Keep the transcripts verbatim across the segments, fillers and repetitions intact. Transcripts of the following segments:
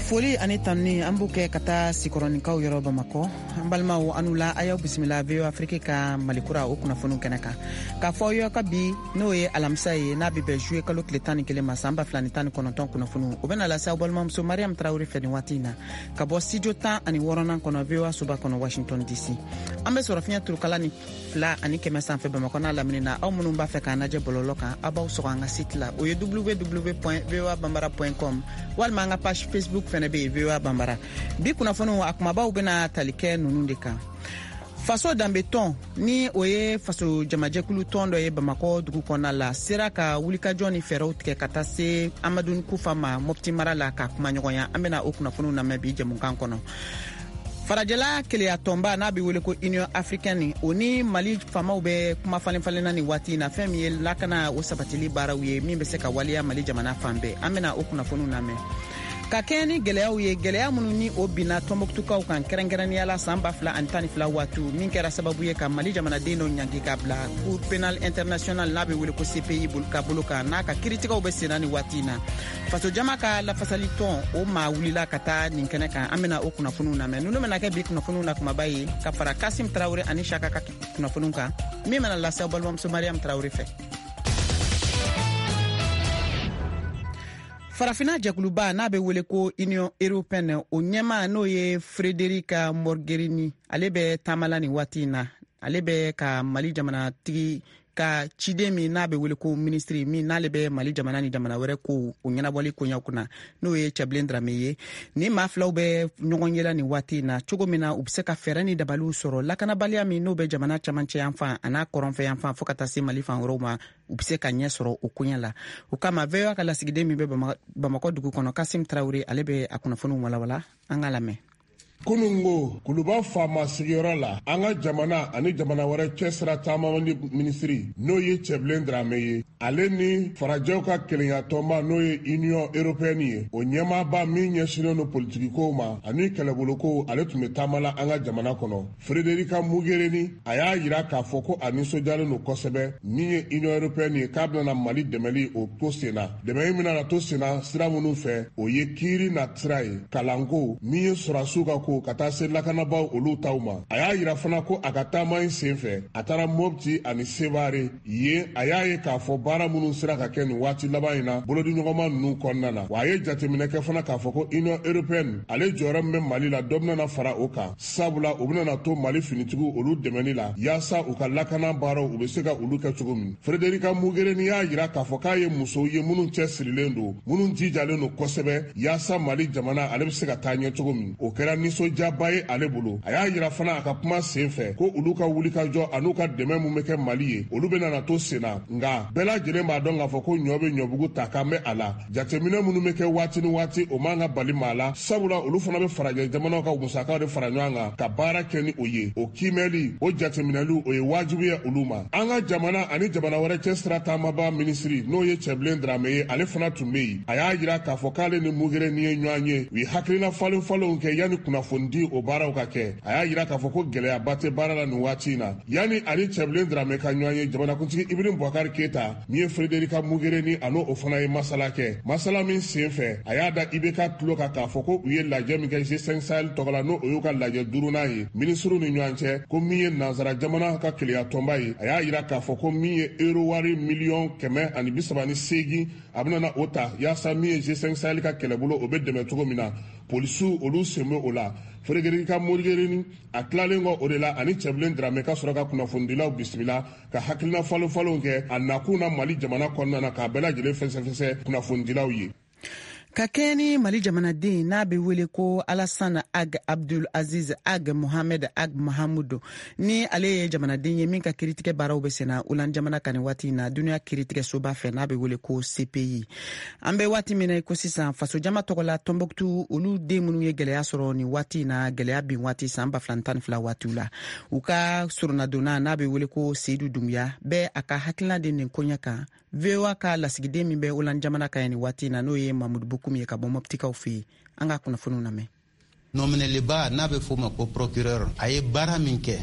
foli ani tanni ambuke kata sikoronikaw yoro Bamako balmaw anula ayaw bismillah veo Afrique ka malikura o kuna fonu kenaka ka foyo ka bi no ye alamsaye na bi be jouer kalo kletani kele masamba flani tan kononton kuna fonu o bena la sa balmam so Mariam Traoré fedi watina ka bo studio tan ani worona kono veo suba kono Washington D C ambe so rafia turkala ni fla ani keme san fe Bamako na lamina aw munun ba fe ka naje bololoka abaw so nga site la o ye w w w point v o a bambara point com wal manga page Facebook fene be V O A Bambara bi kuna fono akumaba ubena talike nununde kan faso dambeton ni oye faso jamajekulu tondo ye Bamako dugu kona la sera ka wulika joni fero tike katase Amadou Koufama mopti marala ka kuma nyogonya amena okuna fono na mebi jemunkan kono farajela kele ya tomba na bi wele ko Union Africaine oni Mali fama ube kuma falen falen ni wati na femi ye lakana o sabatili barawiye mi be se ka waliya Mali jamana fambe amena okuna fono na me ka keni geleya uye geleya munu ni o bina Tombouctou kaw kan kerengerani ala samba fla antani fla watu min kera sababu ye ka Mali jamana deno nyangi kabla Cour pénal international nabe wele ko C P I bul ka buluka na ka kritika o be senani watina faso jamaka la fasaliton o ma wulila kata ninkene kan amena o kuna funu na me nunu mena ke bi kuna funu na kuma bayi ka fara Kasim Traoré ani Chaka ka kuna funu ka mi mena la sa balwam so Mariam Traoré fe farafina jakuluba na be wele ko Union Européenne o nyema no ye Frederica Mogherini alebe tamala ni watina alebe ka Mali jamana tigi ka chidemi na be wele ko ministry mi na lebe Mali jamana ni jamana were ko o nyana boli ko nyakuna no ye Chablendra meye ni maflaw be nyongonyela ni watina chogomina ubseka ferani dabalu soro lakana balia mi no be jamana chamanche yanfa ana koronfe yanfa fokata si Mali fan Roma ubseka nyesoro okunyala ukama veyo kala sigidemi be Bamako dugu kono Kasim Traoré alebe akuna fonu wala wala angalame kunungo kuluba fama sigiyɔrɔ la an ka jamana ani jamana wɛrɛ cɛsira taama ni minisiri n'o ye Chablendra ye ale ni farajɛw ka kelenya-tɔnba n'o ye Union Européenne ye o ɲɛmaaba min ɲɛsinnen no politikikow ma ani kɛlɛbolokow ale tun bɛ taama la an ka jamana kɔnɔ Frederica Mogherini a y'a yira k'a fɔ ko a nisɔndiyalen no kosɛbɛ min ye Union Européenne ye k'a bɛna Mali dɛmɛli o to sen na dɛmɛ min bɛna to sen na sira minnu fɛ o ye kiiri na sira ye kalanko min ye sɔrɔdasiw ka ko ka taa se lakanabaw olu taw ma a y'a yira fana ko a ka taama in senfɛ a taara Mopti ani Sevare yen a y'a ye k'a fɔ baara minnu sera ka kɛ nin waati laban in na bolodiɲɔgɔnma ninnu kɔnɔna na wa a ye jateminɛ kɛ fana k'a fɔ ko Union Européenne ale jɔyɔrɔ min bɛ Mali la dɔ bɛna fara o kan sabula u bɛna to Mali finitigiw olu dɛmɛni la yaasa u ka lakana baaraw u bɛ se ka olu kɛ cogo min Frederica Mogherini y'a yira k'a fɔ k'a ye musow ye minnu cɛ sirilen don minnu jijalen don kosɛbɛ yaasa Mali jamana ale bɛ se ka taa ɲɛ cogo min o kɛra nisɔndiyaba ye ale bolo a y'a yira fana a ka kuma senfɛ ko olu ka wulikajɔ an'u ka dɛmɛ mun bɛ kɛ Mali ye olu bɛ nana to sen na nka bɛɛ lajɛlen b'a dɔn k'a fɔ ko ɲɔ bɛ ɲɔbugu ta kan bɛ a la jateminɛ minnu bɛ kɛ waati ni waati o man ka bali maa la sabula olu fana bɛ farajɛ jamanaw ka musakaw de fara ɲɔgɔn kan ka baara kɛ ni o ye o kiimɛli o jateminɛli o ye wajibi ye olu ma an ka jamana ani jamana wɛrɛ cɛ sira taamaba minisiri n'o ye Chablendra ye ale fana tun bɛ yen a y'a yira k'a fɔ k'ale ni Mogherini ye ɲɔgɔn ye u ye hakilina falen falenw kɛ yanni kunnafoni o baaraw ka kɛ a y'a yira k'a fɔ ko gɛlɛyaba tɛ baara la nin waati in na yanni ani Chablendra ka ɲɔgɔn ye jamanakuntigi Ibrahim Boubacar Keita min ye Frederica Mogherini an'o o fana ye masala kɛ masala min senfɛ a y'a da I B K tulo kan k'a fɔ ko u ye lajɛ min kɛ G cinq Sahel tɔgɔ la n'o o y'u ka lajɛ duurunan ye minisiriw ni ɲɔgɔn cɛ ko min ye nanzara jamana ka kelenya-tɔnba ye a y'a yira k'a fɔ ko min ye euro wari miliyɔn kɛmɛ ani bi saba ni seegin a bɛna o ta yaasa min ye G cinq Sahel ka kɛlɛbolo o bɛ dɛmɛ cogo min na polisiw olu sen bɛ o la Frederica Mogherini a tilalen kɔ o de la ani Chablendra ka sɔrɔ ka kunnafonidilaw bisimila ka hakilina falen falenw kɛ a nakun na Mali jamana kɔnɔna na k'a bɛɛ lajɛlen fɛsɛfɛsɛ kunnafonidilaw ye ka keni Mali jamanaden n'a be wele ko Alassane Ag Abdul Aziz Ag Mohamed Ag Mahamudu ni ale ye jamanaden ye min ka kiiritigɛ baaraw be senna ulan jamana kan waati na dunuya kiiritigɛ soba fɛ n'a be wele ko C P I an be waati min ko sisan faso jama tɔgɔla Tombouctou olu den minnu ye gɛlɛya sɔrɔ ni waati na gɛlɛya bin waati san ba fila tan fila waatiw la u ka surunadonna n'a be wele ko Seydou Doumbouya bɛɛ a ka hakilina de nin koɲɛ kan V O A ka lasigiden min bɛ ulan jamana kan ni waati na n'o ye Mamadou Bokoum ye ka bɔ Moptikaw fɛ an ka kunnafoniw lamɛn nominɛliba n'a bɛ fɔ o ma ko procureur a ye baara min kɛ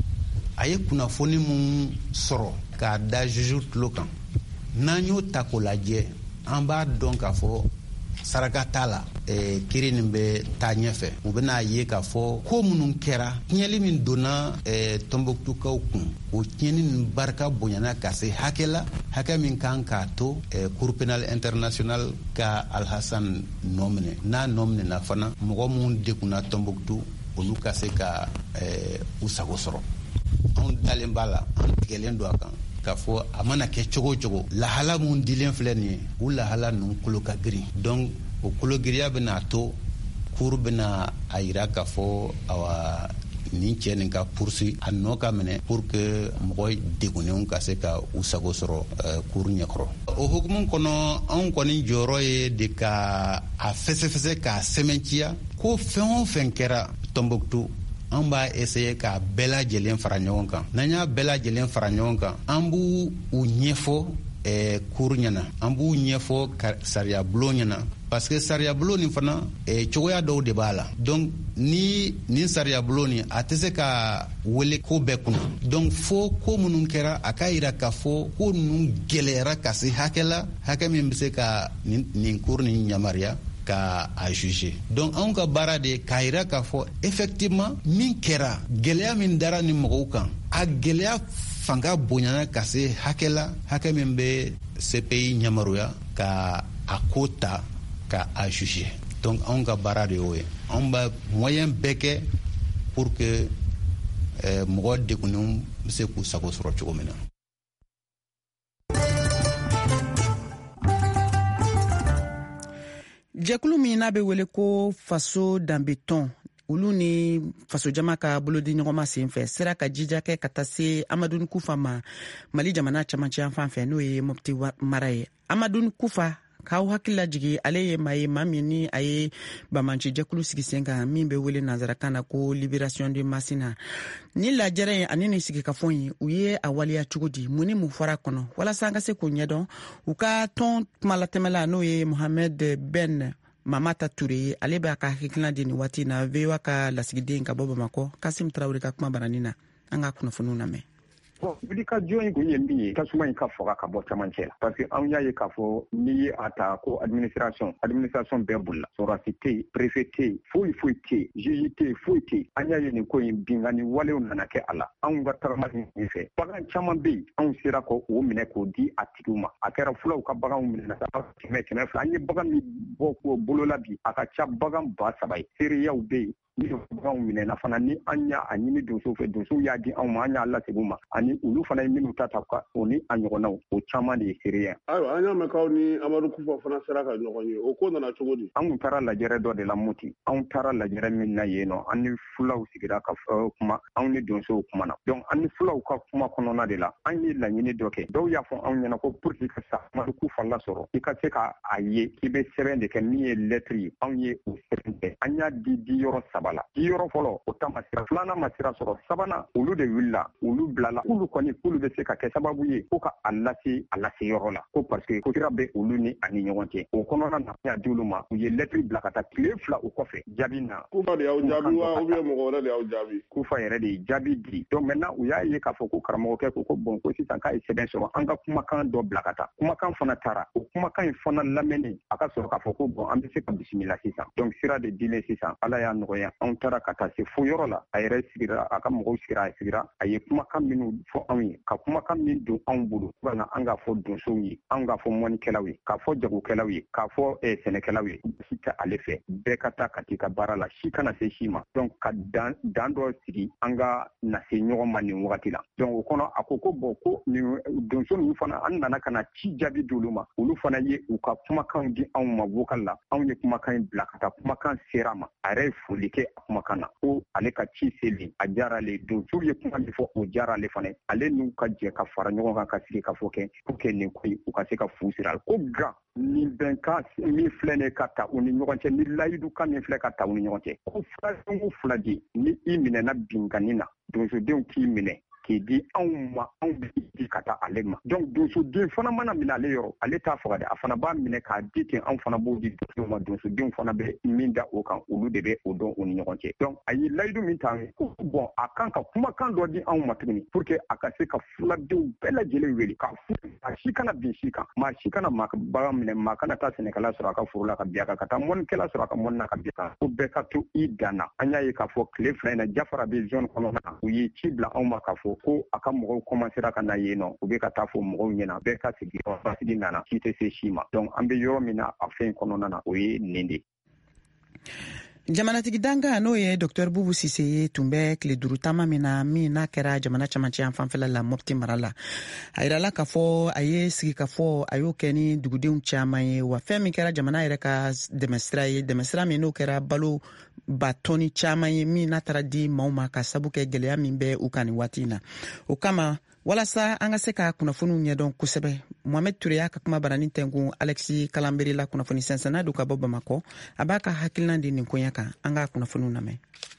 a ye kunnafoni mun sɔrɔ k'a da juge tulo kan n'an y'o ta k'o lajɛ an b'a dɔn k'a fɔ saraka t'a la kiri nin bɛ taa ɲɛfɛ u bɛna ye k'a fɔ ko minnu kɛra tiɲɛli min donna Tombouctukaw kun o tiɲɛni nin barika bonyana ka se hakɛ la hakɛ min kan k'a to Cour pénale internationale ka Alhassane nɔ minɛ n'a nɔ minɛna fana mɔgɔ minnu degunna Tombouctou olu ka se ka u sago sɔrɔ anw dalen b'a la an tigɛlen don a kan k'a fɔ a mana kɛ cogo o cogo lahala mun dilen filɛ nin ye u lahala ninnu kolo ka girin donc o kologiriya bɛna to cour bɛna a yira k'a fɔ awa nin cɛ nin ka poursuit a nɔ ka minɛ pour que mɔgɔ degunnenw ka se ka u sago sɔrɔ cour ɲɛkɔrɔ o hukumu kɔnɔ anw kɔni jɔyɔrɔ ye de ka a fɛsɛfɛsɛ k'a sɛmɛnciya ko fɛn o fɛn kɛra Tombouctou an b'a essayer k'a bɛɛ lajɛlen fara ɲɔgɔn kan n'an y'a bɛɛ lajɛlen fara ɲɔgɔn kan an b'u u ɲɛfɔ eh, cour ɲɛna an b'u ɲɛfɔ sariyabulon ɲɛna parce que sariyabulon nin fana eh, cogoya dɔw de b'a la donc ni nin sariyabulon nin a tɛ se ka wele ko bɛɛ kunna donc fo ko minnu kɛra a ka yira k'a fɔ ko ninnu gɛlɛyara ka se hakɛ la hakɛ min bɛ se ka nin, nin cour nin yamaruya ka a juger donc anw ka baara de k'a yira k'a fɔ effectivement min kɛra gɛlɛya min dara ni mɔgɔw kan a gɛlɛya fanga bonyana ka se hakɛ la hakɛ min bɛ C P I ɲamaruya ka a ko ta ka a juger donc anw ka baara de y'o ye anw b'a moyen bɛɛ kɛ pour que eh, mɔgɔ degunnenw bɛ se k'u sago sɔrɔ cogo min na. jɛkulu min n'a bɛ wele ko faso danbe tɔn olu ni faso jama ka bolodi ɲɔgɔnma sen fɛ sera ka jija kɛ ka taa se Amadou Kufa ma Mali jamana camancɛ yan fan fɛ n'o ye Mopti mara ye. Amadou Kufa k'aw hakili lajigi ale ye maa ye maa min ni a ye bamanci jɛkulu sigi sen kan min bɛ wele nanzarakan na ko Libération de Massina. Ni lajɛrɛ ye ani ni sigikafɔ ye u ye a waliya cogo di mun ni mun fɔra kɔnɔ walasa an ka se k'o ɲɛdɔn u ka tɔn kumalatɛmɛla n'o ye Mohamed Ben Mamata Touré ye ale b'a ka hakilina di nin waati na V O A ka lasigiden ka bɔ Bamakɔ Kasim Traoré ka kuma barani na an ka kunnafoniw lamɛn. Bon, wulika jɔn in kun ye min ye tasuma in ka faga ka bɔ camancɛ la parce que anw y'a ye k'a fɔ n'i ye a ta ko administration administration bɛɛ bolila sɔrɔdasi tɛ yen préfet tɛ yen foyi foyi tɛ yen juge tɛ yen foyi tɛ yen an y'a ye nin ko in bingani walew nana kɛ a la anw ka tagama nin fɛ bagan caman bɛ yen anw sera ka o minɛ k'o di a tigiw ma a kɛra fulaw ka baganw minɛ kɛmɛ kɛmɛ fila an ye bagan min bɔ k'o bolola bi a ka ca bagan ba saba ye seereyaw bɛ yen ni baganw minɛna fana ni an y'a a ɲini donsow fɛ donsow y'a di anw ma an y'a lasegin ma ani olu fana ye minnu ta ta o ni a ɲɔgɔnnaw o caman de ye seereya. Ayiwa an y'a mɛn k'aw ni Amadu Kufa fana sera ka ɲɔgɔn ye o ko nana cogo di? Anw taara lajɛrɛ dɔ de la Moti anw taara lajɛrɛ min na yen nɔ an ni fulaw sigira ka kuma anw ni donsow kumana donc an ni fulaw ka kuma kɔnɔna de la an ye laɲini dɔ kɛ dɔw y'a fɔ anw ɲɛna ko pour que ka sa Amadu Kufa lasɔrɔ i ka se ka a ye k'i bɛ sɛbɛn de kɛ min ye lettre ye anw ye o sɛbɛn kɛ an y'a di di yɔrɔ saba la di yɔrɔ fɔlɔ o ta ma sira filanan ma sira sɔrɔ sabanan olu de wulila olu bilala olu kɔni k'olu bɛ se ka kɛ sababu ye ko ka a lase a lase yɔrɔ la ko parce que ko sira bɛ olu ni ani ɲɔgɔn cɛ o kɔnɔna na y'a di olu ma u ye lettre bila ka taa tile fila o kɔfɛ jaabi na. Kufa de y'aw jaabi wa ou bien mɔgɔ wɛrɛ de y'aw jaabi? Kufa yɛrɛ de ye jaabi di donc maintenant u y'a ye k'a fɔ ko karamɔgɔkɛ ko ko bon ko sisan k'a ye sɛbɛn sɔrɔ an ka kumakan dɔ bila ka taa kumakan fana taara o kumakan in fana lamɛnni a ka sɔrɔ k'a fɔ ko bon an bɛ se ka bisimila sisan donc sira de dilen sisan ala y'a nɔgɔya anw taara ka taa se fo yɔrɔ la a yɛrɛ sigira a ka mɔgɔw sigira a sigira a ye kumakan minnu fɔ anw ye ka kumakan min don anw bolo fo ka na an k'a fɔ donsow ye an k'a fɔ mɔnikɛlaw ye k'a fɔ jagokɛlaw ye k'a fɔ sɛnɛkɛlaw ye si tɛ ale fɛ bɛɛ ka taa ka t'i ka baara la si kana se si ma donc ka dan dan dɔ sigi an ka na se ɲɔgɔn ma nin wagati la donc o kɔnɔ a ko ko bon ko nin donso ninnu fana an nana ka na ci jaabi di olu ma olu fana ye u ka kumakan di anw ma vocal la anw ye kumakan in bila ka taa kumakan sera ma a yɛrɛ ye foli kɛ a kumakan na ko ale ka ci seli a diyara ale donsow ye kuma min fɔ o diyara ale fana ale n'u ka jɛ ka fara ɲɔgɔn kan ka sigi ka fɔ kɛ pour que nin ko u ka se ka fu sira ko gan ni bɛnkan min filɛ ne ka ta u ni ɲɔgɔn cɛ ni layidu kan min filɛ ka ta u ni ɲɔgɔn cɛ ko filadenw fila de ni i minɛna bingani na donsodenw k'i minɛ k'i di anw ma anw bɛ di ka taa ale ma donc donsoden fana mana minɛ ale yɔrɔ ale t'a faga dɛ a fana b'a minɛ k'a di ten anw fana b'o di donsodenw ma donsodenw fana bɛ min da o kan olu de bɛ o dɔn u ni ɲɔgɔn cɛ donc a ye layidu min ta ko bon a kan ka kumakan dɔ di anw ma tuguni pour que a ka se ka fuladenw bɛɛ lajɛlen wele k'a fɔ a si kana bin si kan maa si kana maa bagan minɛ maa kana taa sɛnɛkɛla sɔrɔ a ka foro la ka bin a kan ka taa mɔnikɛla sɔrɔ a ka mɔni na ka bin a kan ko bɛɛ ka to i dan na an y'a ye k'a fɔ tile fila in na Jafara bɛ zone kɔnɔna na u ye ci bila anw ma k'a fɔ ko a ka mɔgɔw commencera ka na yen nɔ u bɛ ka taa fɔ mɔgɔw ɲɛna bɛɛ ka sigi basigi nana si tɛ se si ma donc an bɛ yɔrɔ min na a fɛn kɔnɔna na o ye nin de. Jamanatigi danga n'o ye Dr Bubu Sise ye tun bɛ tile duuru taama min na min n'a kɛra jamana camancɛ yan fanfɛla la Mopti mara la a yirala k'a fɔ a ye sigi ka fɔ a y'o kɛ ni dugudenw caman ye wa fɛn min kɛra jamana yɛrɛ ka dɛmɛsira ye dɛmɛsira min n'o kɛra balo ba tɔni caman ye min n'a taara di maaw ma ka sabu kɛ gɛlɛya min bɛ u kan ni waati in na o kama walasa an ka se ka kunnafoniw ɲɛdɔn kosɛbɛ Mohamed Ture y'a ka kuma barani tɛnkun Alexis Kalanberi la kunnafoni sɛnsɛnna don ka bɔ Bamakɔ a b'a ka hakilina di nin koɲɛ kan an ka kunnafoniw lamɛn.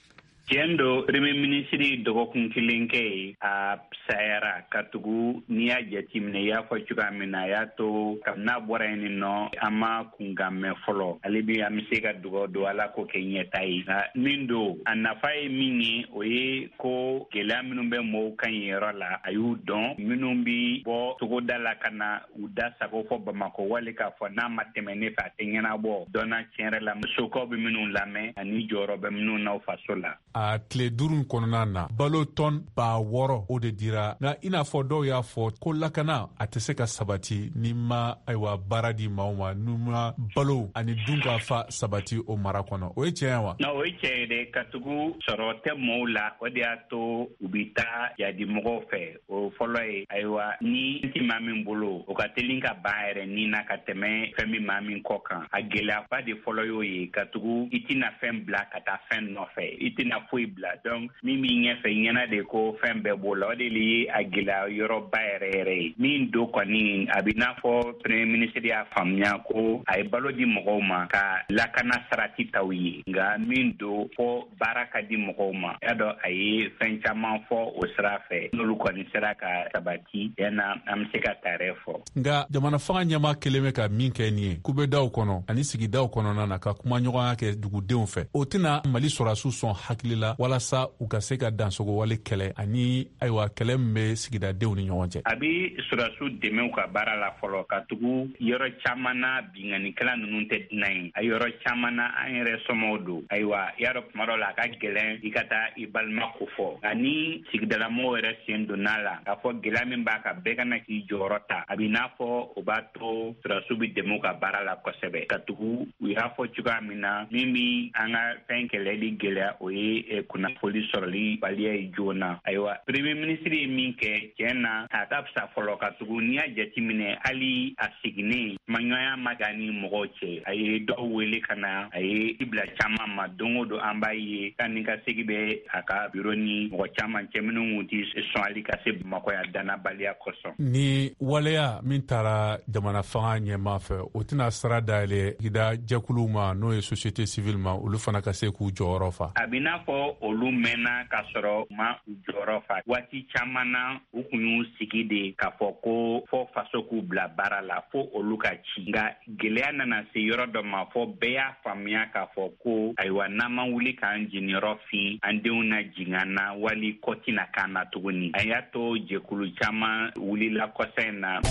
Tiɲɛ don Premier Ministre dɔgɔkun kelen kɛ a sayara ka tugu n'i y'a jateminɛ i y'a fɔ cogoya min na a y'a to kabini n'a bɔra yen nɔ an ma kunkan mɛn fɔlɔ ale bɛ an bɛ se ka dugawu don Ala k'o kɛ ɲɛta ye nka min don a nafa ye min ye o ye ko gɛlɛya minnu bɛ mɔɔw kan yen yɔrɔ la a y'u dɔn minnu bɛ bɔ togoda la ka na u da sago fɔ Bamakɔ wali k'a fɔ n'a ma tɛmɛ ne fɛ a tɛ ɲɛnabɔ dɔnna tiɲɛ yɛrɛ la musokaw bɛ minnu lamɛn ani jɔyɔrɔ bɛ minnu n'aw faso la. A tile duuru kɔnɔna na balo tɔn ba wɔɔrɔ o de dira nka i n'a fɔ dɔw y'a fɔ ko lakana a tɛ se ka sabati ni ma ayiwa baara di maaw ma n'u ma balo ani dun ka fa sabati o mara kɔnɔ o ye tiɲɛ wa. na o ye tiɲɛ ye dɛ ka tugu sɔrɔ tɛ maaw la o de y'a to u bɛ taa yadi mɔgɔw fɛ o fɔlɔ ye ayiwa ni ti maa min bolo o ka teli ka ban yɛrɛ ni na ka tɛmɛ fɛn min maa min kɔ kan a gɛlɛyaba de fɔlɔ y'o ye ka tugu i tɛna fɛn bila ka taa fɛn nɔfɛ i tɛna foyi bila donc min b'i ɲɛfɛ ɲɛna de ko fɛn bɛɛ b'o la o de ye a gɛlɛya yɔrɔba yɛrɛ yɛrɛ ye min do kɔni a bɛ n'a fɔ Premier Ministre y'a faamuya ko a ye balo di mɔgɔw ma ka lakana sarati taw ye nka min do fɔ baara ka di mɔgɔw ma y'a dɔn a ye fɛn caman fɔ o sira fɛ n'olu kɔni sera ka sabati yanna an bɛ se ka taarɛ fɔ. nka jamana fanga ɲɛmaa kelen bɛ ka min kɛ nin ye kubedaw kɔnɔ ani sigidaw kɔnɔna na ka kuma ɲɔgɔnya kɛ dugudenw fɛ o tɛna Mali sɔrɔdasiw sɔn hakili la walasa u ka se ka dansogo wale kɛlɛ ani ayiwa kɛlɛ min bɛ sigidadenw ni ɲɔgɔn cɛ. a bɛ sɔrɔdasiw dɛmɛ u ka baara la fɔlɔ ka tugu yɔrɔ caman na bingannikɛla ninnu tɛ dunan ye a yɔrɔ caman na an yɛrɛ somɔgɔw don ayiwa i y'a dɔn tuma dɔw la a ka gɛlɛn i ka taa i balima ko fɔ nka ni sigidalamɔgɔw yɛrɛ sen donna la k'a fɔ gɛlɛya min b'a kan bɛɛ kana k'i jɔyɔrɔ ta a bɛ n'a fɔ o b'a to sɔrɔdasiw bɛ dɛmɛ u ka baara la kosɛbɛ ka tugu u y'a fɔ cogoya min na min bɛ an ka fɛn kɛlɛli gɛlɛya o ye kunnafoni sɔrɔli baliya ye joona ayiwa Premier Ministre ye min kɛ tiɲɛ na a ka fisa fɔlɔ ka tugu n'i y'a jateminɛ hali a seginnen maɲɔgɔnya ma kɛ ni mɔgɔw cɛ a ye dɔw wele ka na a ye i bila caman ma don o don an b'a ye ka ni ka segi bɛ a ka biro ni mɔgɔ caman cɛ minnu kun tɛ sɔn hali ka se Bamakɔ yan dannabaliya kosɔn. ni waleya min taara jamana fanga ɲɛmaa fɛ o tɛna sira dayɛlɛ sigida jɛkuluw ma n'o ye société civile ma olu fana ka se k'u jɔyɔrɔ fa. a bɛ n'a fɔ olu mɛnna ka sɔrɔ ma u jɔyɔrɔ fa waati caman na u kun y'u sigi de k'a fɔ ko fɔ faso k'u bila baara la fo olu ka ci nka gɛlɛya nana se yɔrɔ dɔ ma fɔ bɛɛ y'a faamuya k'a fɔ ko ayiwa n'an ma wuli k'an jeniyɔrɔ fin an denw na jigin an na wali kɔ tɛna k'an na tuguni a y'a to jɛkulu caman wulila kɔsa in na.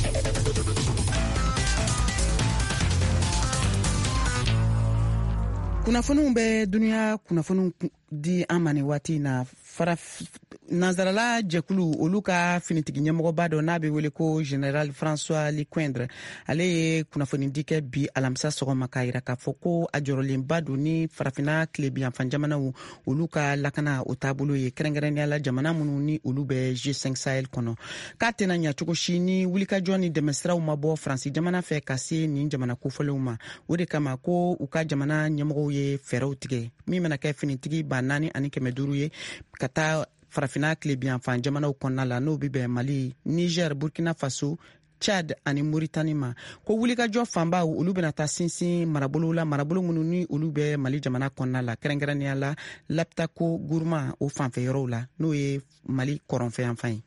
kunnafoniw bɛ duniya kunnafoniw di an ma nin waati na fara nanzarala jɛkulu olu ka finitigi ɲɛmɔgɔba dɔ n'a bɛ wele ko General François Lecoindre ale ye kunnafoni di kɛ bi alamisa sɔgɔma k'a yira k'a fɔ ko a jɔrɔlenba don ni farafina tilebiyanfan jamanaw olu ka lakana o taabolo ye kɛrɛnkɛrɛnnenya la jamana minnu ni olu bɛ G cinq Sahel kɔnɔ k'a tɛna ɲɛ cogo si ni wulikajɔ ni dɛmɛsiraw ma bɔ Faransi jamana fɛ ka se nin jamana kofɔlenw ma o de kama ko u ka jamana ɲɛmɔgɔw ye fɛɛrɛw tigɛ min mana kɛ finitigi ba naani ani kɛmɛ duuru ye ka taa farafina tilebiyanfan jamanaw kɔnɔna la n'o bɛ bɛn Mali, Niger, Burkina Faso, Chad ani Mauritanie ma ko wulikajɔ fanba olu bena taa sinsin marabolo la marabolo minnu ni olu bɛ Mali jamana kɔnɔna la kɛrɛnkɛrɛnnenya la Laptako Gourma o fanfɛ yɔrɔw la n'o ye Mali kɔrɔnfɛ yanfan ye.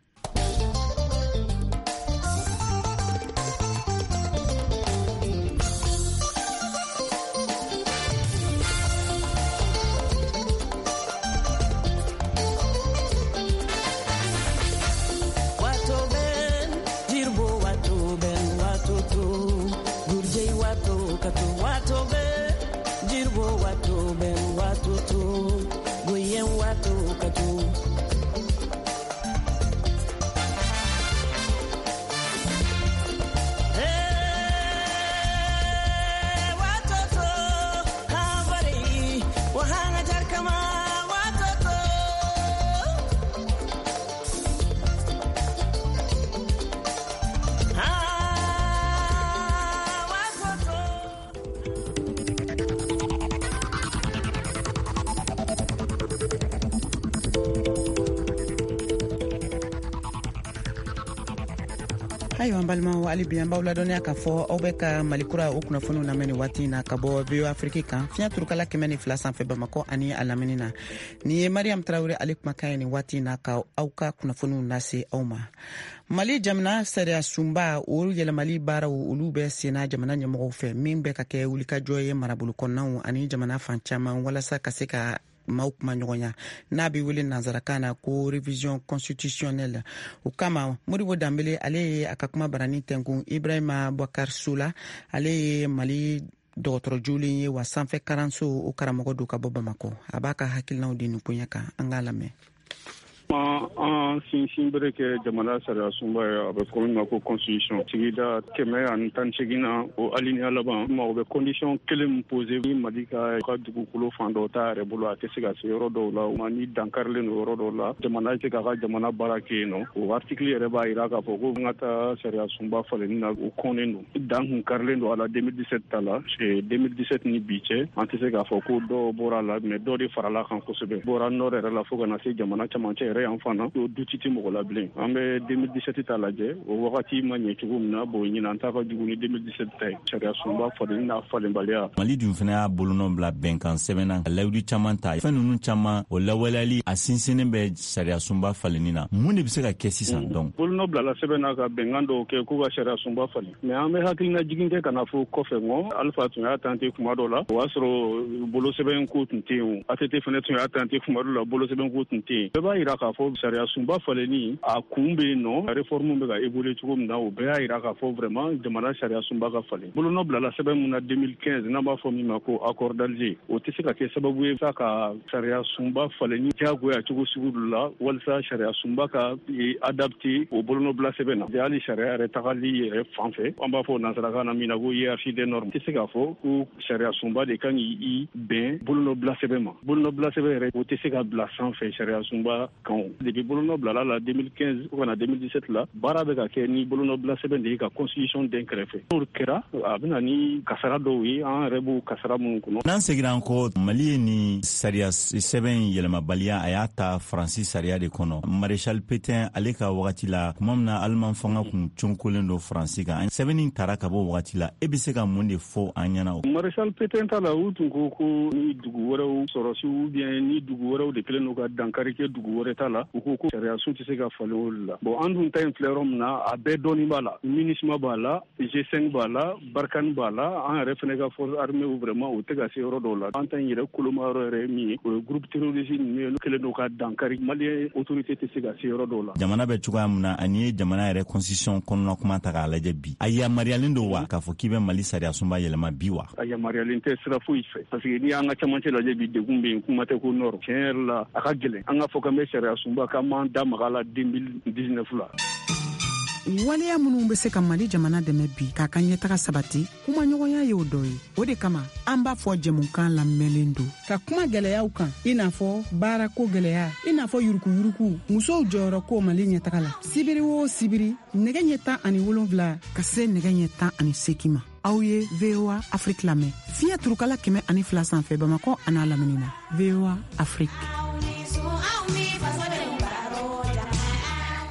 Ayo an balimaw hali bi an b'aw ladɔnniya k'a fɔ aw bɛ ka Malikura o kunnafoniw lamɛn nin waati na ka bɔ V O A Afrique kan fiɲɛ turukala kɛmɛ ni fila sanfɛ Bamakɔ ani a lamini na. Nin ye Mariam Tarawele ale kumakan ye nin waati na ka aw ka kunnafoniw lase aw ma. Mali jamana sariya sunba o yɛlɛmali baaraw olu bɛ senna jamana ɲɛmɔgɔw fɛ min bɛ ka kɛ wulikajɔ ye marabolo kɔnɔnaw ani jamana fan caman walasa ka se ka maaw kuma ɲɔgɔnya n'a bɛ wele nanzarakan na ko révision constitutionnelle o kama Modibo Dambele ale ye a ka kuma barani tɛnkun Ibrahima Boubacar Soula ale ye Mali dɔgɔtɔrɔ jolen ye wa sanfɛ kalanso o karamɔgɔ do ka bɔ Bamakɔ a b'a ka hakilinaw di nin koɲɛ kan an k'a lamɛn. an sinsin bere kɛ jamana sariya sunba ye a bɛ fɔ min ma ko constitution sigida kɛmɛ ani tan ni segin na o alinéa laban ma o bɛ condition kelen min posé ni Mali ka ka dugukolo fan dɔw t'a yɛrɛ bolo a tɛ se ka se yɔrɔ dɔw la o ma ni dankarilen don yɔrɔ dɔw la jamana tɛ k'a ka jamana baara kɛ yen nɔ o article yɛrɛ b'a jira k'a fɔ ko an ka taa sariya sunba falenni na o kɔnnen don dan kun karilen don a la deux mille dix-sept ta la deux mille dix-sept ni bi cɛ an tɛ se k'a fɔ ko dɔw bɔra la mais dɔw de farala kan kosɛbɛ bɔra nord yɛrɛ la fo ka na se jamana camancɛ yɛrɛ yan fana o duti tɛ mɔgɔ la bilen an bɛ deux mille dix-sept ta lajɛ o wagati ma ɲɛ cogo min na bon ɲinan an t'a ka jugu ni deux mille dix-sept ta ye sariya sunba falenni n'a falenbaliya. Mali dun fana y'a bolonɔ bila bɛnkan sɛbɛnna ka layidu caman ta fɛn ninnu caman o lawaleyali a sinsinnen bɛ sariya sunba falenni na mun de bɛ se ka kɛ sisan donc bolonɔ bilala sɛbɛnna ka bɛnkan dɔw kɛ k'u ka sariya sunba falen mais an bɛ hakilina jigin kɛ ka na fɔ kɔfɛ ŋɔ Alifa tun y'a tante kuma dɔ la o y'a sɔrɔ bolo sɛbɛn ko tun tɛ yen A T T fana tun y'a tante kuma dɔ la bolo sɛbɛn ko tun tɛ yen bɛɛ b'a jira k'a fɔ sariya sunba falenni a kun bɛ yen nɔ réforme bɛ ka évoluer cogo min na o bɛɛ y'a jira k'a fɔ vraiment jamana sariya sunba ka falen bolonɔ bilala sɛbɛn mun na deux mille quinze n'an b'a fɔ min ma ko accord d'Alger o tɛ se ka kɛ sababu ye sa ka sariya sunba falenni diyagoya cogo sugu dɔ la walasa sariya sunba ka adapter o bolonɔ bila sɛbɛn na hali sariya yɛrɛ tagali yɛrɛ fan fɛ an b'a fɔ nansarakan na min na ko hiérarchie des normes tɛ se k'a fɔ ko sariya sunba de kan k'i bɛn bolonɔ bila sɛbɛn ma bolonɔ bila sɛbɛn yɛrɛ o tɛ se ka bila sanfɛ sariya sunba kan depuis bolonɔ bilala la deux mille quinze fo ka na deux mille dix-sept la baara bɛ ka kɛ ni bolonɔ bila sɛbɛn de ye ka constitution den kɛrɛfɛ n'o kɛra a bɛ na ni kasara dɔw ye an yɛrɛ b'o kasara minnu kɔnɔ. N'an seginna an kɔ Mali ye ni sariya sɛbɛn yɛlɛmabaliya a y'a ta Faransi sariya de kɔnɔ Maréchal Pétain ale ka wagati la tuma min na Aliman fanga kun conkolen don Faransi kan sɛbɛnni taara ka bɔ wagati la e bɛ se ka mun de fɔ an ɲɛna o. Maréchal Pétain ta la u tun ko ko ni dugu wɛrɛw sɔrɔsi ou bien ni dugu wɛrɛw de kelen don ka dankari kɛ dugu wɛrɛ ta la u ko ko sariya sun tɛ se ka falen olu la bon an dun ta in filɛ yɔrɔ min na a bɛɛ dɔɔnin b'a la MINUSMA b'a la G cinq b'a la Barkhane b'a la an yɛrɛ fana ka force armée u vraiment o tɛ ka se yɔrɔ dɔw la an ta in yɛrɛ koloma yɔrɔ yɛrɛ ye min ye o ye groupe terroriste ninnu ye kelen don ka dankari malien autorité tɛ se ka se yɔrɔ dɔw la. Jamana bɛ cogoya min na ani ye jamana yɛrɛ constitution kɔnɔna kuma ta k'a lajɛ bi a yamaruyalen don wa k'a fɔ k'i bɛ Mali sariya sunba yɛlɛma bi wa. A yamaruyalen tɛ sira foyi fɛ parce que n'i y'an ka camancɛ lajɛ bi degun bɛ yen kuma tɛ ko nord tiɲɛ yɛrɛ la a ka gɛlɛn an ka fɔ k'an bɛ sariya sunba k'an m'an da maga la deux mille dix-neuf la. Waleya minnu bɛ se ka Mali jamana dɛmɛ bi k'a ka ɲɛtaga sabati kuma ɲɔgɔnya ye o dɔ ye o de kama an b'a fɔ jɛmukan lamɛnlen don ka kuma gɛlɛyaw kan i n'a fɔ baarako gɛlɛya i n'a fɔ yurukuyuruku musow jɔyɔrɔ ko Mali ɲɛtaga la sibiri o sibiri nɛgɛ ɲɛ tan ani wolonwula ka se nɛgɛ ɲɛ tan ani seegin ma aw ye V O A Afrique lamɛn fiɲɛ turukala kɛmɛ ani fila sanfɛ Bamakɔ an'a lamini na V O A Afrique.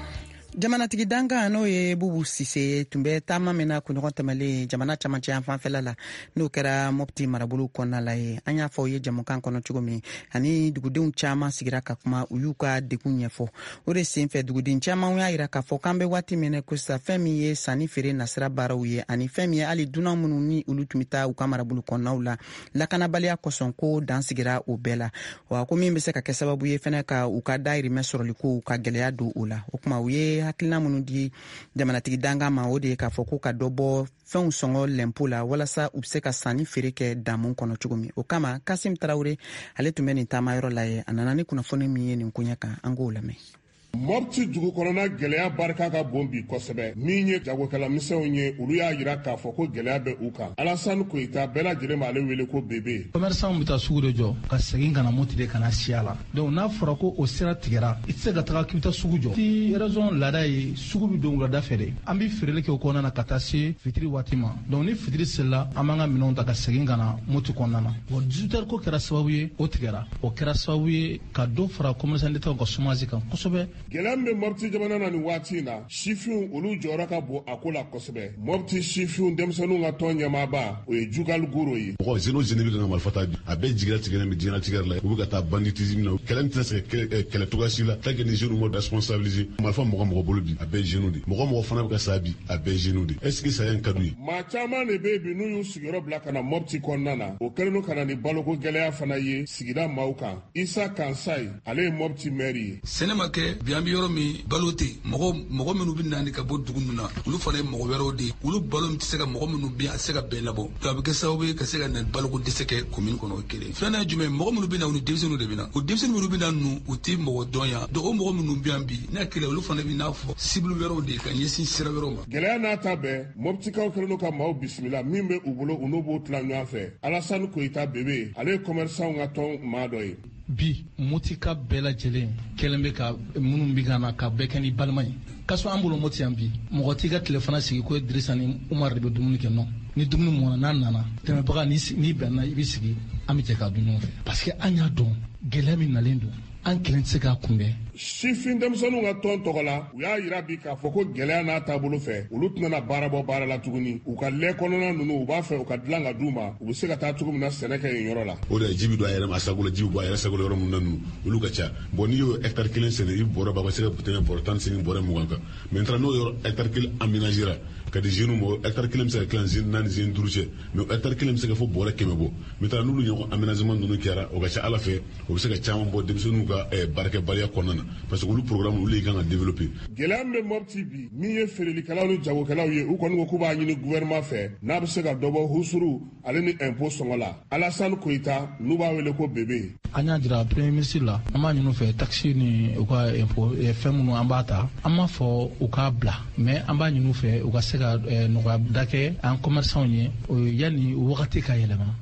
jamanatigi danga n'o ye Bubu Sise tun bɛ taama min na kunɲɔgɔn tɛmɛlen jamana camancɛ yan fanfɛla la n'o kɛra Mopti marabolo kɔnɔna la ye. An y'a fɔ ye jamukan kɔnɔ cogo min ani dugudenw caman sigira ka kuma u y'u ka degun ɲɛfɔ. O de senfɛ duguden caman y'a yira k'a fɔ k'an bɛ waati min na ko sisan fɛn min ye sanni feere nasira baaraw ye ani fɛn min ye hali dunan minnu ni olu tun bɛ taa u ka marabolo kɔnɔnaw la lakanabaliya kosɔn ko dan sigira o bɛɛ la. Wa ko min bɛ se ka kɛ sababu ye fɛnɛ ka u ka dahirimɛ sɔrɔli ko ka gɛlɛya don o la. O kuma u ye hakilina minnu di jamanatigi danga ma o de ye k'a fɔ ko ka dɔ bɔ fɛnw sɔngɔ lɛmpo la walasa u bɛ se ka sanni feere kɛ damu kɔnɔ cogo min. O kama Kasim Tarawele ale tun bɛ nin taamayɔrɔ la ye a nana ni kunnafoni min ye nin koɲɛ kan an k'o lamɛn. Mopti dugu kɔnɔna gɛlɛya barika ka bon bi kosɛbɛ. Min ye jagokɛlamisɛnw ye olu y'a yira k'a fɔ ko gɛlɛya bɛ u kan. Alassane Koyita bɛɛ lajɛlen b'ale wele ko bebe. Commerçant bɛ taa sugu de jɔ ka segin ka na Mopti de ka na siya la. Donc n'a fɔra ko o sira tigɛra i tɛ se ka taga k'i bɛ taa sugu jɔ. Ti raison laada ye sugu bɛ don wulada fɛ de. An bɛ feereli kɛ o kɔnɔna na ka taa se fitiri waati ma. Donc ni fitiri selila an b'an ka minɛnw ta ka segin ka na Mopti kɔnɔna na. Bon dix-huit heures ko kɛra sababu ye o tigɛra. O kɛra sababu ye ka dɔ fara commerçant d'État ka chômage kan kosɛbɛ. Gɛlɛya min bɛ Mopti jamana na nin waati in na sifinw olu jɔyɔrɔ ka bon a ko la kosɛbɛ. Mopti sifinw denmisɛnninw ka tɔn ɲɛmaaba o ye Jugal Goro ye. Mɔgɔ zeno zeni bɛ ka marifa ta a bɛɛ jigira tigɛlen bɛ diɲɛna tigɛra la u bɛ ka taa banditisme na kɛlɛ tɛ se ka kɛlɛ cogoya si la tant que ni jeunes m'ont responsabilisé marifa mɔgɔ mɔgɔ bolo bi a bɛɛ jeunes de mɔgɔ mɔgɔ fana bɛ ka sa bi a bɛɛ jeunes de est ce que saya in ka d'u ye. Maa caman de bɛ bi n'u y'u sigiyɔrɔ bila ka na Mopti kɔnɔna na o kɛlen don ka na ni baloko gɛlɛya fana ye sigida maaw kan. Isa Kansayi ale ye Mopti maire ye. Sɛnɛ ma kɛ bi an bɛ yɔrɔ min balo tɛ mɔgɔ mɔgɔ minnu bɛ naani ka bɔ dugu min na olu fana ye mɔgɔ wɛrɛw de ye olu balo min tɛ se ka mɔgɔ minnu bɛ a tɛ se ka bɛɛ labɔ a bɛ kɛ sababu ye ka se ka na baloko dɛsɛ kɛ commune kɔnɔ o kelen filanan ye jumɛn mɔgɔ minnu bɛ na u ni denmisɛnninw de bɛ na o denmisɛnnin minnu bɛ na ninnu u tɛ mɔgɔ dɔn yan donc o mɔgɔ minnu bɛ yan bi n'a kɛlɛ olu fana bɛ n'a fɔ cible wɛrɛw de ka ɲɛsin sira wɛrɛw ma. Gɛlɛya n'a ta bɛɛ Moptikaw kɛlen don ka maaw bisimila min bɛ u bolo u n'u b'o tila ɲɔgɔn fɛ. Alassane Koyita bebe ale ye commerçant ka tɔn maa dɔ ye. Bi Mopti ka bɛɛ lajɛlen kɛlen bɛ ka minnu bɛ ka na ka bɛɛ kɛ ni balima ye. Kaso an bolo Mopti yan bi mɔgɔ t'i ka tilefana sigi ko Dirisa ni Umar de bɛ dumuni kɛ nɔ ni dumuni mɔna n'a nana tɛmɛbaga ni bɛnna i bɛ sigi an bɛ jɛ k'a dun ɲɔgɔn fɛ parce que an y'a dɔn gɛlɛya min nalen don an kelen tɛ se k'a kunbɛn. Sifin denmisɛnninw ka tɔn tɔgɔ la u y'a yira bi k'a fɔ ko gɛlɛya n'a taabolo fɛ olu tɛna baara bɔ baara la tuguni u ka lɛ kɔnɔna ninnu u b'a fɛ u ka dilan ka d'u ma u bɛ se ka taa cogo min na sɛnɛ kɛ yen yɔrɔ la. O de ye ji bɛ don a yɛrɛ ma a sago la ji bɛ bɔ a yɛrɛ sago la yɔrɔ min na ninnu olu ka ca bon n'i y'o hectare kelen sɛnɛ i bɔrɛ ba ka se ka tɛmɛ bɔrɛ tan ni seegin bɔrɛ mugan kan maintenant n'o yɔrɔ hectare kelen aménagera ka di jeunes ma hectare kelen bɛ se ka tila zine naani zine duuru cɛ mais hectare kelen bɛ se ka fɔ bɔrɛ kɛmɛ bɔ maintenant n'olu ɲɔgɔn aménagement ninnu kɛra o ka ca ala fɛ o bɛ se ka caman bɔ denmisɛnninw ka baarakɛbaliya kɔnɔna na parce que olu programme olu de kan ka développer. Gɛlɛya min bɛ Mopti bi min ye feerelikɛlaw ni jagokɛlaw ye u kɔni ko k'u b'a ɲini gouvernement fɛ n'a bɛ se ka dɔ bɔ husuru ale ni impôt sɔngɔ la. Alassane Koyita n'u b'a wele ko bebe. An y'a jira premier ministre la an b'a ɲini u fɛ taxe ni u ka impôt fɛn minnu an b'a ta an m'a fɔ u k'a bila mais an b'a ɲini u fɛ u ka se ka nɔgɔya da kɛ an commerçant ye yanni wagati ka yɛlɛma.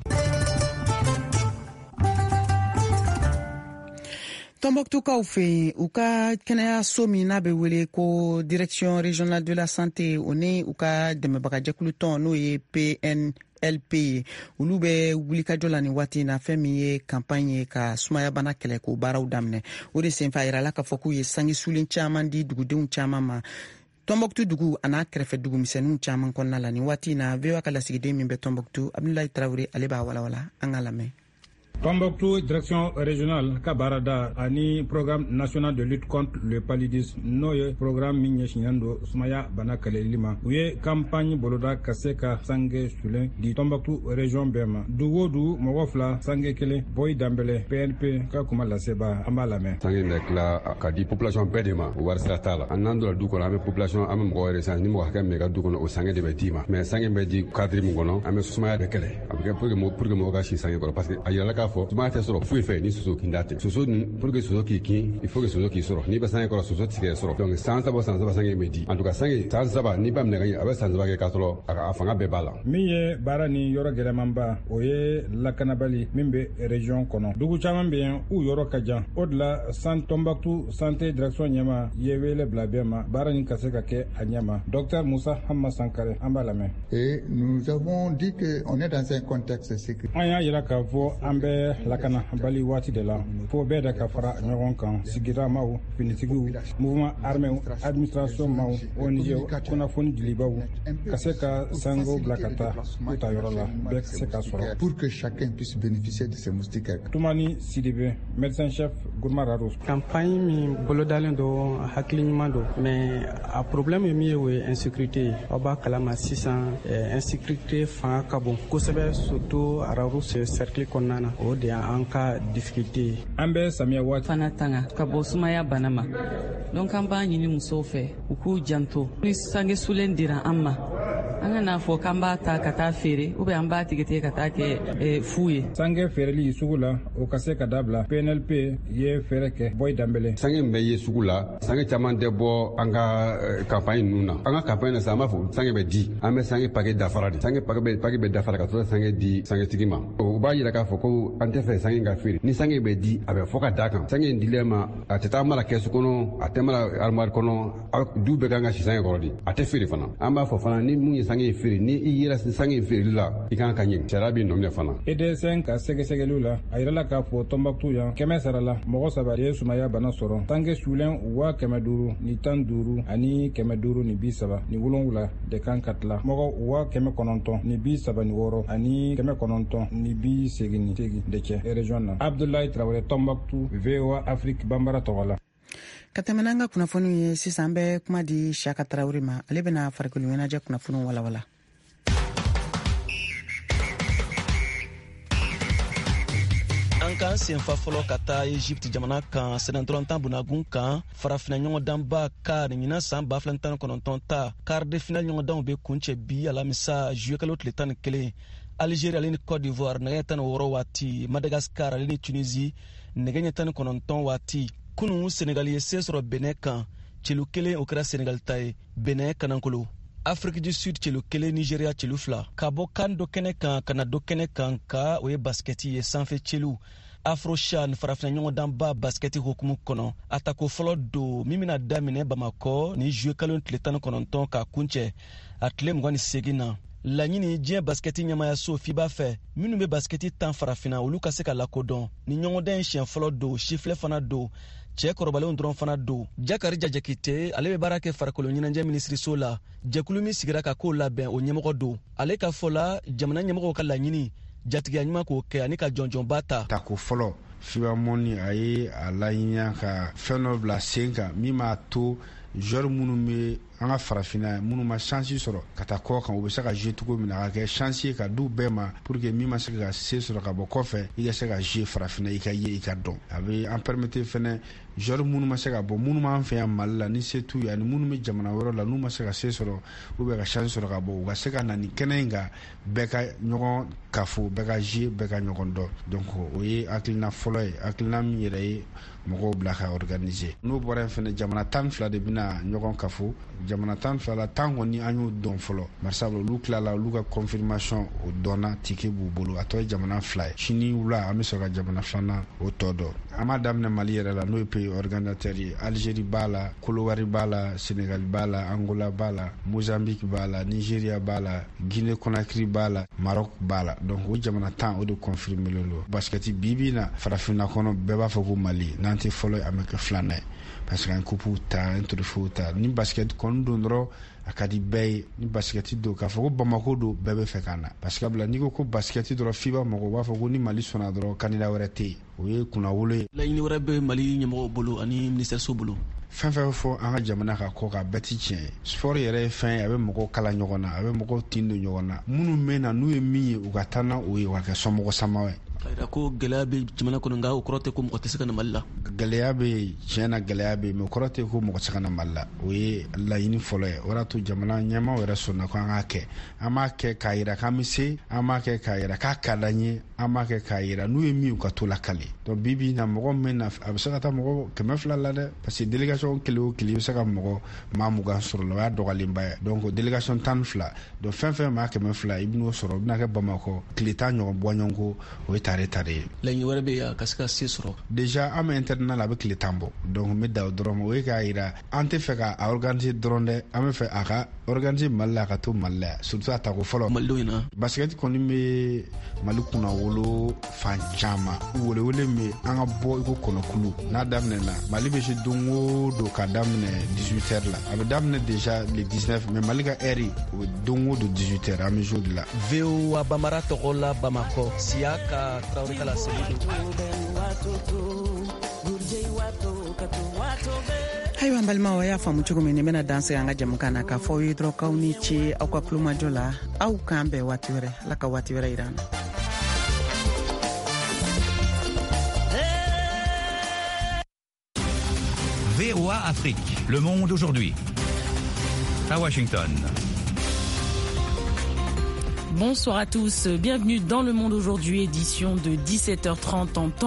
Tɔnbɔkutukaw fɛ yen u ka kɛnɛyaso min n'a bɛ wele ko direction régionale de la santé o ni u ka dɛmɛbagajɛkulu tɔn n'o ye P N L P ye olu bɛ wulikajɔ la nin waati in na fɛn min ye campagne ye ka sumaya bana kɛlɛ k'o baaraw daminɛ o de senfɛ a yirala k'a fɔ k'u ye sange sulen caman di dugudenw caman ma. Tɔnbɔkutu dugu a n'a kɛrɛfɛ dugumisɛnninw caman kɔnɔna la nin waati in na V O A ka lasigiden min bɛ Tɔnbɔkutu Abdulayi Tarawele ale b'a walawala an ka lamɛn. Tɔnbɔkutu direction régionale ka baarada ani programme national de lutte contre le paludisme n'o ye programme min ɲɛsinnen don sumaya bana kɛlɛli ma u ye campagne boloda ka se ka sange sulen di Tɔnbɔkutu région bɛɛ ma dugu o dugu mɔgɔ fila sange kelen Boyi Danbɛlɛ P N P ka kuma laseba an b'a lamɛn. Sange bɛ tila ka di population bɛɛ de ma o wari sira t'a la an n'an donna du kɔnɔ an bɛ population an bɛ mɔgɔ yɛrɛ san ni mɔgɔ hakɛ min bɛ ka du kɔnɔ o sange de bɛ d'i ma mais sange bɛ di cadre min kɔnɔ an bɛ sumaya de kɛlɛ a bɛ kɛ pour que pour que mɔgɔ ka si sange kɔrɔ parce que a yirala k'a fɔ sumaya tɛ sɔrɔ foyi fɛ ni soso kinda tɛ soso pour que soso k'i kin il faut que soso k'i sɔrɔ n'i bɛ sange kɔrɔ soso tɛ se k'e sɔrɔ donc san saba san saba sange bɛ di en tout cas sange san saba n'i b'a minɛ ka ɲɛ a bɛ san saba kɛ k'a sɔrɔ a fanga bɛɛ b'a la. min ye baara ni yɔrɔ gɛlɛmanba o ye lakanabali min bɛ région kɔnɔ dugu caman bɛ yen u yɔrɔ ka jan o de la san Tɔnbɔkutu santé direction ɲɛma ye wele bila bɛɛ ma baara nin ka se ka kɛ a ɲɛma docteur Musa Hama Sankare an b'a lamɛn. Et nous avons dit que on est dans un contexte sécuritaire. An y'a yira k'a fɔ an bɛ bɛ lakana bali waati de la fo bɛɛ da ka fara ɲɔgɔn kan sigira maaw finitigiw mouvement armé administration maaw O N G kunnafoni dilibaw ka se ka sango bila ka taa u ta yɔrɔ la bɛɛ ka se ka sɔrɔ pour que chacun puisse bénéficier de ces moustiquaires. Toumani Sidibé, médecin chef Gourmararos. Campagne min bolodalen do hakili ɲuman do mais a problème ye min ye o ye insécurité aw b'a kalama sisan insécurité fanga ka bon kosɛbɛ surtout Ararus cercle kɔnɔna na o de y'an ka difficulté. An bɛ samiya waati fana tanga ka bɔ sumaya bana ma donc an b'a ɲini musow fɛ u k'u janto ni sange sulen dira an ma an ka n'a fɔ k'an b'a ta ka taa feere ou bien an b'a tigɛ tigɛ ka taa kɛ fu ye. Sange feereli sugu la o ka se ka dabila P N L P ye fɛɛrɛ kɛ Boy Dambele. Sange min bɛ ye sugu la sange caman tɛ bɔ an ka campagne ninnu na an ka campagne na sisan an b'a fɔ sange bɛ di an bɛ sange paquet dafara de sange paquet bɛ paquet bɛ dafara ka sɔrɔ sange di sangetigi ma o b'a yira k'a fɔ ko an tɛ fɛ sange ka feere ni sange bɛ di a bɛ fɔ ka d'a kan sange in dilen ma a tɛ taa mara kɛsu kɔnɔ a tɛ mara armoire kɔnɔ du bɛɛ kan ka si sange kɔrɔ de a tɛ feere fana an b'a fɔ fana ni mun ye sange feere ni i yera sange feereli la i kan ka ɲɛ sariya b'i nɔ minɛ fana. E D S N ka sɛgɛsɛgɛliw la a yirala k'a fɔ Tɔnbɔkutu yan kɛmɛ sara la mɔgɔ saba ye sumaya bana sɔrɔ sange sulen waa kɛmɛ duuru ni tan duuru ani kɛmɛ duuru ni bi saba ni wolonwula de kan ka tila mɔgɔ waa kɛmɛ kɔnɔntɔn ni bi saba ni wɔɔrɔ ani kɛmɛ kɔnɔntɔn ni bi segin ni segin de cɛ région na. Abdoulaye Traoré, Tɔnbɔkutu, V O A Afrique Bambara tɔgɔ la. Ka tɛmɛna an ka kunnafoni ye sisan an bɛ kuma di Saka Traoré ma ale bɛna farikolo ɲɛnajɛ kunnafoni walawala. An kan senfa fɔlɔ ka taa Egypte jamana kan sɛnɛdɔrɔntan bunagun kan farafina ɲɔgɔndanba ka nin ɲinan san ba fila tan kɔnɔntɔn ta quart de finale ɲɔgɔndanw bɛ kuncɛ bi alamisa juillet kalo tile tan ni kelen Algérie ale ni Côte d'Ivoire nɛgɛ tan ni wɔɔrɔ waati Madagascar ale ni Tunisie nɛgɛ ɲɛ tan ni kɔnɔntɔn waati kunun Senegal ye se sɔrɔ Benin kan celu kelen o kɛra Senegal ta ye Benin kanankolo. Afrique du Sud celu kelen Nigeria celu fila ka bɔ kan dɔ kɛnɛ kan ka na dɔ kɛnɛ kan ka o ye baskɛti ye sanfɛ celu Afrochan farafina ɲɔgɔndanba baskɛti hukumu kɔnɔ atako fɔlɔ do min bɛna daminɛ Bamakɔ ni juillet kalo tile tan ni kɔnɔntɔn ka kuncɛ a tile mugan ni segin na. Laɲini diɲɛ baskɛti ɲɛmayaso fiba fɛ minnu bɛ baskɛti tan farafina olu ka se ka lakodɔn ni ɲɔgɔndan siɲɛ fɔlɔ do sifilɛ fana do cɛ kɔrɔbalenw dɔrɔn fana do. Jakari Jajakite ale bɛ baara kɛ farikolo ɲɛnajɛ minisiriso la jɛkulu min sigira ka k'o labɛn o ɲɛmɔgɔ do ale ka fɔ la jamana ɲɛmɔgɔw ka laɲini jatigiya ɲuman k'o kɛ ani ka jɔnjɔnba ta. Tako fɔlɔ fiba mɔni a ye a laɲini ka fɛn dɔ bila sen kan min b'a to joueur minnu bɛ an ka farafinna minnu ma chance sɔrɔ ka taa kɔ kan u bɛ se ka jouer cogo min na a ka kɛ chance ye ka du bɛɛ ma pour que min ma se ka se sɔrɔ ka bɔ kɔfɛ i ka se ka jouer farafinna i ka ye i ka dɔn a bɛ an permettre fɛnɛ joueur minnu ma se ka bɔ minnu b'an fɛ yan Mali la ni se t'u ye ani minnu bɛ jamana wɛrɛw la n'u ma se ka se sɔrɔ ou bien ka chance sɔrɔ ka bɔ u ka se ka na ni kɛnɛ in kan bɛɛ ka ɲɔgɔn kafo bɛɛ ka jouer bɛɛ ka ɲɔgɔn dɔn donc o ye hakilina fɔlɔ ye hakilina min yɛrɛ ye mɔgɔw bila ka organiser n'o bɔra yen fɛnɛ jamana tan fila de bɛna ɲɔgɔn kafo jamana tan fila la tan kɔni an y'o dɔn fɔlɔ barisabula olu tilala olu ka confirmation o dɔnna tike b'u bolo a tɔ ye jamana fila ye sini wula an bɛ sɔrɔ ka jamana filanan o tɔ dɔn an m'a daminɛ Mali yɛrɛ la n'o ye pays organisateur ye Algérie b'a la Kolowari b'a la Sénégal b'a la Angola b'a la Mozambique b'a la Nigeria b'a la Guinée Conakry b'a la Maroc b'a la donc o jamana tan o de confirmer le lo basketi bibi na farafinna kɔnɔ bɛɛ b'a fɔ ko Mali n'an tɛ fɔlɔ an bɛ kɛ filanan ye parce que an kupu ta an trophée ta ni basket kɔni don dɔrɔn a ka di bɛɛ ye ni basketi don k'a fɔ ko Bamako don bɛɛ bɛ fɛ ka na parce que bila n'i ko ko basketi dɔrɔn fiba mɔgɔw b'a fɔ ko ni Mali sɔnna dɔrɔn candidat wɛrɛ tɛ yen o ye kunnawolo ye. Laɲini wɛrɛ bɛ Mali ɲɛmɔgɔw bolo ani ministère bolo. Fɛn fɛn fɔ an ka jamana ka kɔ ka bɛɛ ti tiɲɛ sport yɛrɛ ye fɛn ye a bɛ mɔgɔw kala ɲɔgɔn na a bɛ mɔgɔw tin don ɲɔgɔn na minnu mɛn na n'u ye min ye u ka taa na o ye u ka kɛ somɔgɔ sama ye. Ka yira ko gɛlɛya bɛ jamana kɔnɔ nka o kɔrɔ tɛ ko mɔgɔ tɛ se ka na Mali la. Gɛlɛya bɛ yen tiɲɛ na gɛlɛya bɛ yen mais o kɔrɔ tɛ ko mɔgɔ tɛ se ka na Mali la o ye laɲini fɔlɔ ye o de y'a to jamana ɲɛmaaw yɛrɛ sɔnna ko an k'a kɛ an b'a kɛ k'a yira k'an bɛ se an b'a kɛ k'a yira k'a ka d'an ye an b'a kɛ k'a yira n'u ye min u ka to la kale donc bi bi in na mɔgɔ min na a bɛ se ka taa mɔgɔ kɛmɛ fila la dɛ parce que délégation kelen o kelen i bɛ se ka mɔgɔ maa mugan sɔrɔ la o y'a dɔgɔyalenba ye donc délégation tan ni fila donc fɛn fɛn maa kɛmɛ fila i bɛ n'o sɔrɔ o bɛna kɛ Bamakɔ tile tan ɲɔgɔn bɔ ɲɔgɔn ko o ye tare tare laɲini wɛrɛ bɛ yen ka se ka se sɔrɔ déjà an bɛ international a bɛ tile tan bɔ donc n bɛ da o dɔrɔn ma o ye k'a yira an tɛ fɛ ka a organiser dɔrɔn dɛ an bɛ fɛ a ka organiser Mali la a ka to Mali la surtout a tako fɔlɔ malidenw in na basket kɔni bɛ Mali kunna wolo fan caman welewele min an ka bɔ i ko kɔnɔkulu n'a daminɛna Mali bɛ se don o don ka daminɛ dix-huit heures la a bɛ daminɛ déjà le dix-neuf mais Mali ka heure o don o don dix-huit heures an bɛ jour de la V O A Bamara tɔgɔ la Bamakɔ siya ka Traoré ka laseli ayiwa an balimaw a y'a faamu cogo min nin bɛna danse an ka jamukan na k'a fɔ aw ye dɔrɔn k'aw ni ce aw ka kulomajɔ la aw k'an bɛn waati wɛrɛ ala ka waati wɛrɛ yira an na. V O A Afrique, le monde aujourd'hui. À Washington. Bonsoir à tous, bienvenue dans Le Monde aujourd'hui, édition de dix-sept heures trente en temps